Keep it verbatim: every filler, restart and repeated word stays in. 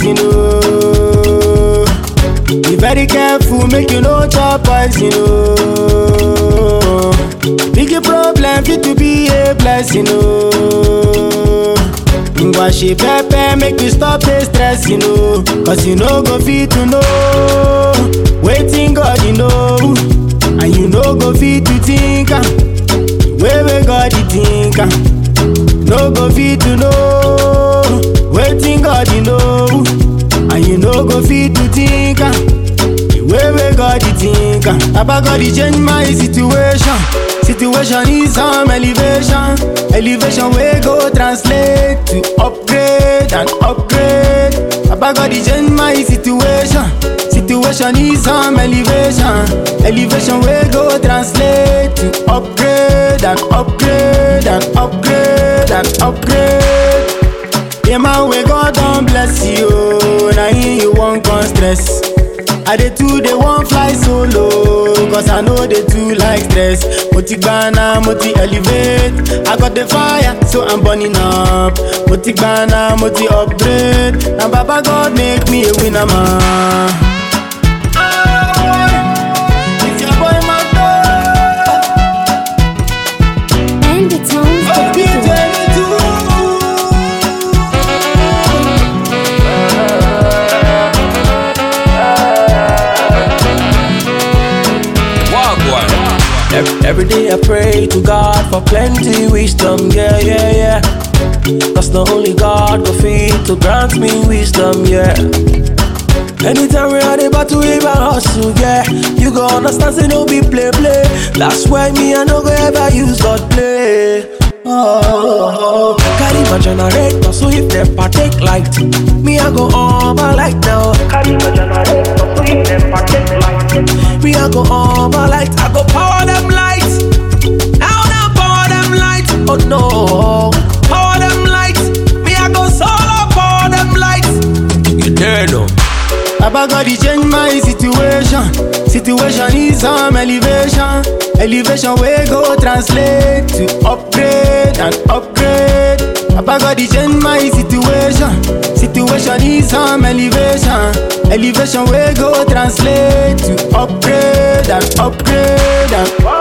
you know. Be very careful, make you no chop poison, you know. Big problem fit to be a blessing, you know. Wash it pepper, make you stop the stress, you know. Cause you know go fit to know. Waiting God, you know. And you know go fit to think. Where we God, you think. No go fit to know. Waiting God, you know. And you know go fit to think. Where we God, you think. Papa God, you change my situation. Situation is some elevation. Elevation we go translate to upgrade and upgrade. Papa God, you change my situation. Situation is some elevation. Elevation we go translate to upgrade and upgrade and upgrade and upgrade. Yeah man, we God don't bless you. Now you won't come stress. I dey too, they won't fly solo. Cause I know they too like stress. Moti gbana, moti elevate. I got the fire, so I'm burning up. Moti gbana, moti upgrade. And Baba God make me a winner man. It's your boy Mato. And the tones Oh, D J Every day I pray to God for plenty wisdom, yeah, yeah, yeah. Cause not only God go fit to grant me wisdom, yeah. Anytime we are about to even hustle, yeah, you go understand, say no be play, play. That's why me I no go ever use God play. Oh, oh, oh. Carry my generator, so if they partake light, me I go on my light now. Carry my generator, so if they partake light, me I go on my light. I go power them lights. Now now power them lights. Oh no, power them lights. Me I go solo power them lights. You there no? Papa God, he change my situation. Situation is some elevation. Elevation we go translate to upgrade and upgrade. Papa God, he change my situation. Situation is some elevation. Elevation we go translate to upgrade and upgrade and